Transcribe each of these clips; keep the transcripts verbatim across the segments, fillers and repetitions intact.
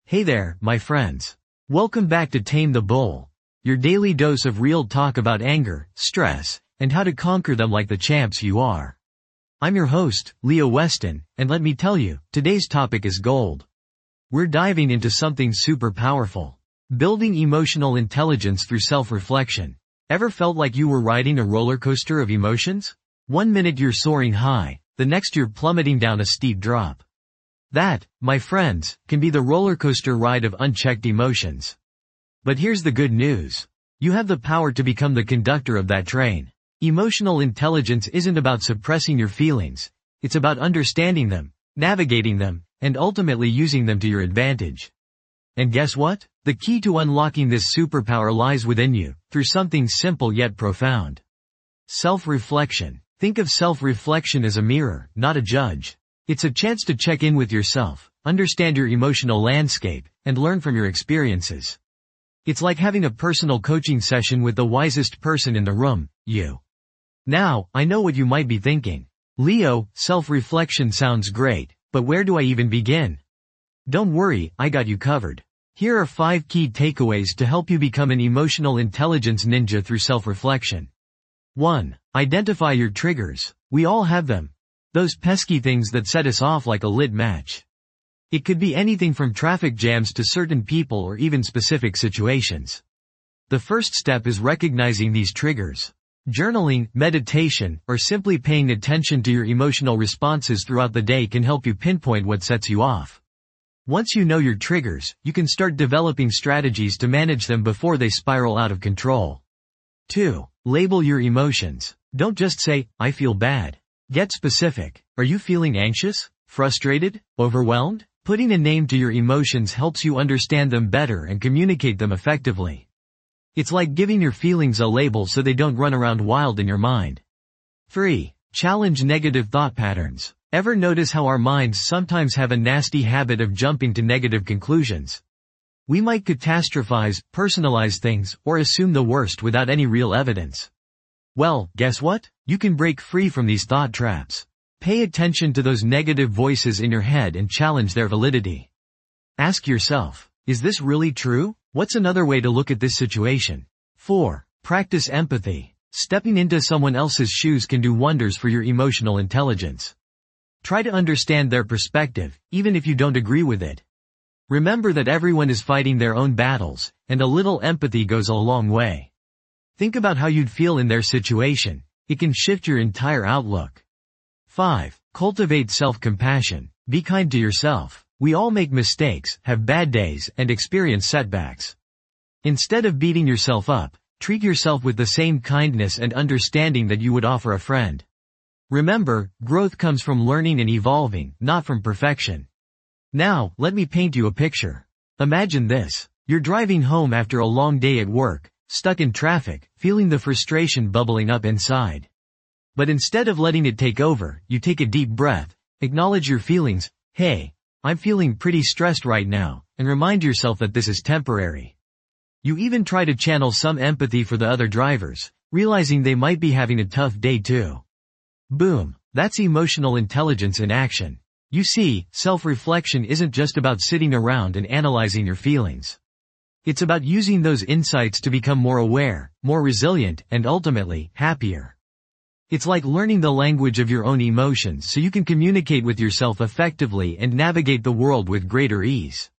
Hey there, my friends. Welcome back to Tame the Bull, your daily dose of real talk about anger, stress, and how to conquer them like the champs you are. I'm your host, Leo Weston, and let me tell you, today's topic is gold. We're diving into something super powerful. Building emotional intelligence through self-reflection. Ever felt like you were riding a roller coaster of emotions? One minute you're soaring high, the next you're plummeting down a steep drop. That, my friends, can be the roller coaster ride of unchecked emotions. But here's the good news. You have the power to become the conductor of that train. Emotional intelligence isn't about suppressing your feelings. It's about understanding them, navigating them, and ultimately using them to your advantage. And guess what? The key to unlocking this superpower lies within you, through something simple yet profound. Self-reflection. Think of self-reflection as a mirror, not a judge. It's a chance to check in with yourself, understand your emotional landscape, and learn from your experiences. It's like having a personal coaching session with the wisest person in the room, you. Now, I know what you might be thinking. Leo, self-reflection sounds great, but where do I even begin? Don't worry, I got you covered. Here are five key takeaways to help you become an emotional intelligence ninja through self-reflection. one. Identify your triggers. We all have them. Those pesky things that set us off like a lit match. It could be anything from traffic jams to certain people or even specific situations. The first step is recognizing these triggers. Journaling, meditation, or simply paying attention to your emotional responses throughout the day can help you pinpoint what sets you off. Once you know your triggers, you can start developing strategies to manage them before they spiral out of control. two. Label your emotions. Don't just say, I feel bad. Get specific. Are you feeling anxious, frustrated, overwhelmed? Putting a name to your emotions helps you understand them better and communicate them effectively. It's like giving your feelings a label so they don't run around wild in your mind. three. Challenge negative thought patterns. Ever notice how our minds sometimes have a nasty habit of jumping to negative conclusions? We might catastrophize, personalize things, or assume the worst without any real evidence. Well, guess what? You can break free from these thought traps. Pay attention to those negative voices in your head and challenge their validity. Ask yourself, is this really true? What's another way to look at this situation? four. Practice empathy. Stepping into someone else's shoes can do wonders for your emotional intelligence. Try to understand their perspective, even if you don't agree with it. Remember that everyone is fighting their own battles, and a little empathy goes a long way. Think about how you'd feel in their situation. It can shift your entire outlook. five. Cultivate self-compassion. Be kind to yourself. We all make mistakes, have bad days, and experience setbacks. Instead of beating yourself up, treat yourself with the same kindness and understanding that you would offer a friend. Remember, growth comes from learning and evolving, not from perfection. Now, let me paint you a picture. Imagine this. You're driving home after a long day at work, stuck in traffic, feeling the frustration bubbling up inside. But instead of letting it take over, you take a deep breath, acknowledge your feelings. Hey, I'm feeling pretty stressed right now, and remind yourself that this is temporary. You even try to channel some empathy for the other drivers, realizing they might be having a tough day too. Boom. That's emotional intelligence in action. You see, self-reflection isn't just about sitting around and analyzing your feelings. It's about using those insights to become more aware, more resilient, and ultimately, happier. It's like learning the language of your own emotions so you can communicate with yourself effectively and navigate the world with greater ease.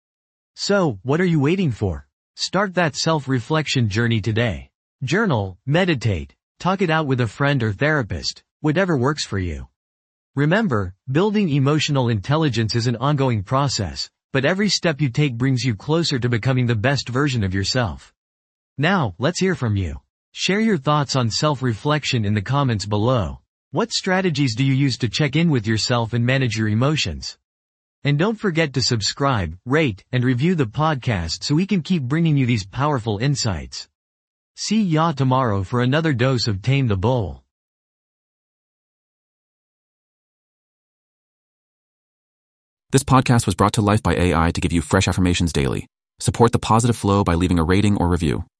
So, what are you waiting for? Start that self-reflection journey today. Journal, meditate, talk it out with a friend or therapist, whatever works for you. Remember, building emotional intelligence is an ongoing process, but every step you take brings you closer to becoming the best version of yourself. Now, let's hear from you. Share your thoughts on self-reflection in the comments below. What strategies do you use to check in with yourself and manage your emotions? And don't forget to subscribe, rate, and review the podcast so we can keep bringing you these powerful insights. See ya tomorrow for another dose of Tame the Bull. This podcast was brought to life by A I to give you fresh affirmations daily. Support the positive flow by leaving a rating or review.